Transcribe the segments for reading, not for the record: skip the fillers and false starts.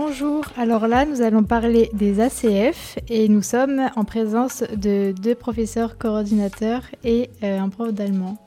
Bonjour, alors là nous allons parler des ACF et nous sommes en présence de 2 professeurs coordinateurs et un prof d'allemand.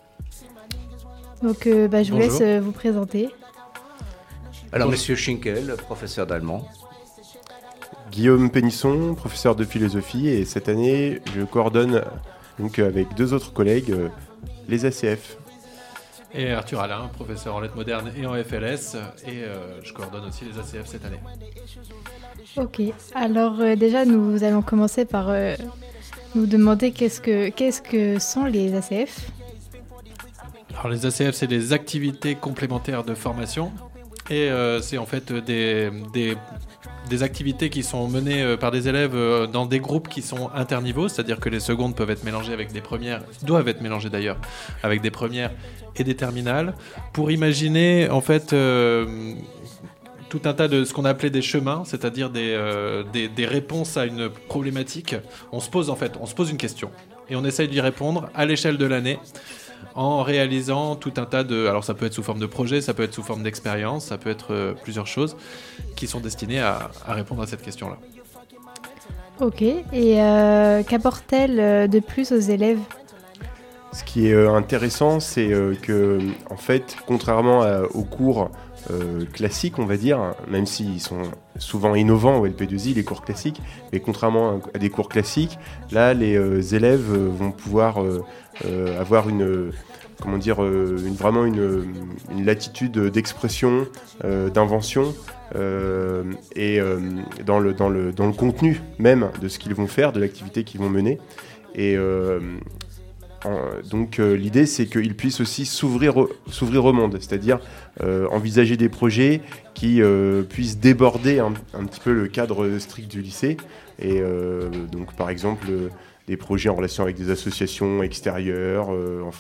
Donc je vous laisse vous présenter. Alors Monsieur Schinkel, professeur d'allemand. Guillaume Pénisson, professeur de philosophie, et cette année je coordonne donc avec 2 autres collègues les ACF. Et Arthur Alain, professeur en lettres modernes et en FLS, et je coordonne aussi les ACF cette année. Ok, alors déjà nous allons commencer par nous demander qu'est-ce que sont les ACF. Alors les ACF, c'est des activités complémentaires de formation, et c'est en fait des activités qui sont menées par des élèves dans des groupes qui sont interniveaux, c'est-à-dire que les secondes peuvent être mélangées avec des premières, doivent être mélangées d'ailleurs, avec des premières et des terminales, pour imaginer en fait tout un tas de ce qu'on a appelé des chemins, c'est-à-dire des réponses à une problématique. On se pose une question et on essaye d'y répondre à l'échelle de l'année, en réalisant tout un tas de... Alors ça peut être sous forme de projet, ça peut être sous forme d'expérience, ça peut être plusieurs choses qui sont destinées à répondre à cette question-là. Ok, et qu'apporte-t-elle de plus aux élèves ? Ce qui est intéressant, c'est que, en fait, contrairement aux cours classiques, on va dire, même s'ils sont souvent innovants au LP2I, les cours classiques, mais contrairement à des cours classiques, là, les élèves vont pouvoir avoir vraiment une latitude d'expression, d'invention, et dans le contenu même de ce qu'ils vont faire, de l'activité qu'ils vont mener. Et donc l'idée, c'est qu'ils puissent aussi s'ouvrir au monde, c'est-à-dire envisager des projets qui puissent déborder un petit peu le cadre strict du lycée. Et donc par exemple des projets en relation avec des associations extérieures,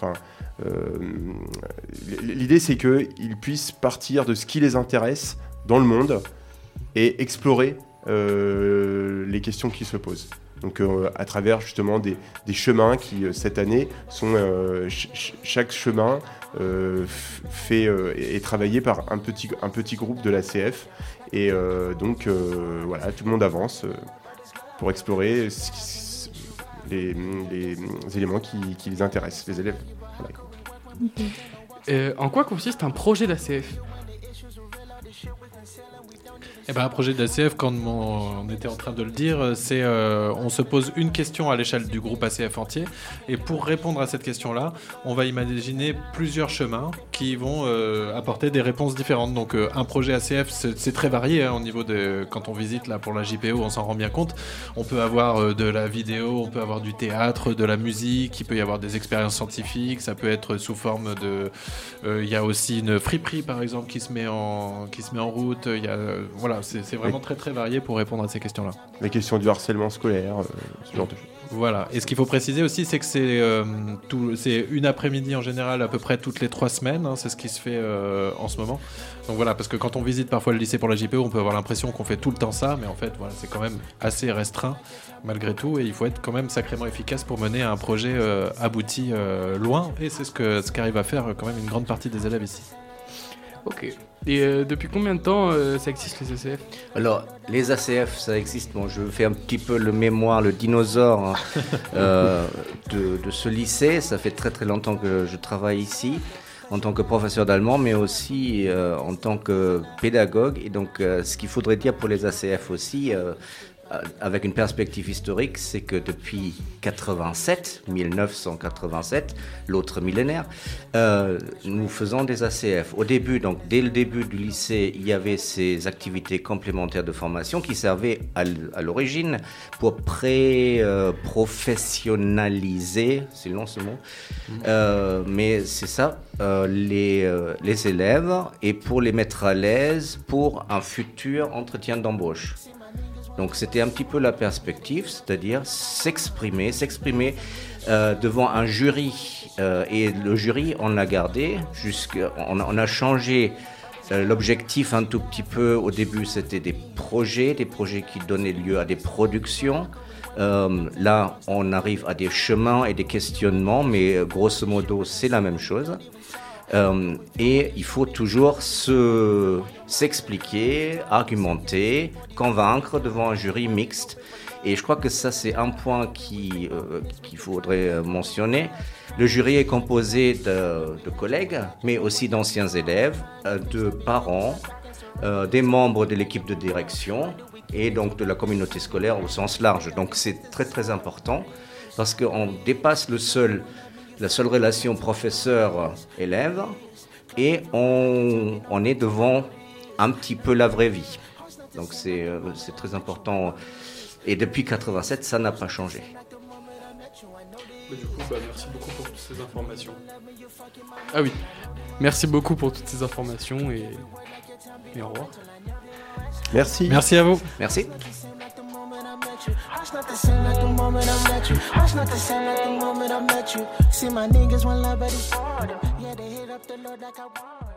l'idée, c'est qu'ils puissent partir de ce qui les intéresse dans le monde et explorer les questions qui se posent. Donc à travers justement des chemins qui cette année sont chaque chemin est travaillé par un petit groupe de l'ACF, et donc voilà, tout le monde avance pour explorer les éléments qui les intéressent, les élèves. Okay. En quoi consiste un projet d'ACF ? Un projet d'ACF, comme on était en train de le dire, c'est on se pose une question à l'échelle du groupe ACF entier, et pour répondre à cette question-là, on va imaginer plusieurs chemins qui vont apporter des réponses différentes. Donc un projet ACF, c'est très varié au niveau de... Quand on visite là pour la JPO, on s'en rend bien compte. On peut avoir de la vidéo, on peut avoir du théâtre, de la musique, il peut y avoir des expériences scientifiques, ça peut être sous forme de... Il y a aussi une friperie par exemple qui se met en route, il y a... Voilà. C'est vraiment très très varié pour répondre à ces questions-là. La question du harcèlement scolaire, ce genre de choses. Voilà. Et ce qu'il faut préciser aussi, c'est que c'est une après-midi en général à peu près toutes les 3 semaines. Hein, c'est ce qui se fait en ce moment. Donc voilà, parce que quand on visite parfois le lycée pour la JPO, on peut avoir l'impression qu'on fait tout le temps ça, mais en fait, voilà, c'est quand même assez restreint malgré tout, et il faut être quand même sacrément efficace pour mener un projet abouti loin. Et c'est ce qu'arrive à faire quand même une grande partie des élèves ici. Ok. Et depuis combien de temps ça existe, les ACF ? Alors, les ACF, ça existe. Bon, je fais un petit peu le mémoire, le dinosaure de ce lycée. Ça fait très très longtemps que je travaille ici, en tant que professeur d'allemand, mais aussi en tant que pédagogue. Et donc, ce qu'il faudrait dire pour les ACF aussi, avec une perspective historique, c'est que depuis 1987, l'autre millénaire, nous faisons des ACF. Au début, donc dès le début du lycée, il y avait ces activités complémentaires de formation qui servaient à l'origine pour professionnaliser, c'est long ce mot, mais c'est ça, les élèves, et pour les mettre à l'aise pour un futur entretien d'embauche. Donc c'était un petit peu la perspective, c'est-à-dire s'exprimer devant un jury. Et le jury, on l'a gardé, on a changé l'objectif un tout petit peu. Au début, c'était des projets qui donnaient lieu à des productions. Là, on arrive à des chemins et des questionnements, mais grosso modo, c'est la même chose. Et il faut toujours s'expliquer, argumenter, convaincre devant un jury mixte. Et je crois que ça, c'est un point qu'il faudrait mentionner. Le jury est composé de collègues, mais aussi d'anciens élèves, de parents, des membres de l'équipe de direction et donc de la communauté scolaire au sens large. Donc c'est très très important parce qu'on dépasse la seule relation professeur-élève et on est devant un petit peu la vraie vie. Donc c'est très important. Et depuis 87, ça n'a pas changé. Du coup, merci beaucoup pour toutes ces informations. Ah oui, merci beaucoup pour toutes ces informations et au revoir. Merci. Merci à vous. Merci. It's not the same like the moment I met you. It's not the same like the moment I met you. See my niggas want love, but it's hard. Yeah, they hit up the Lord like I want.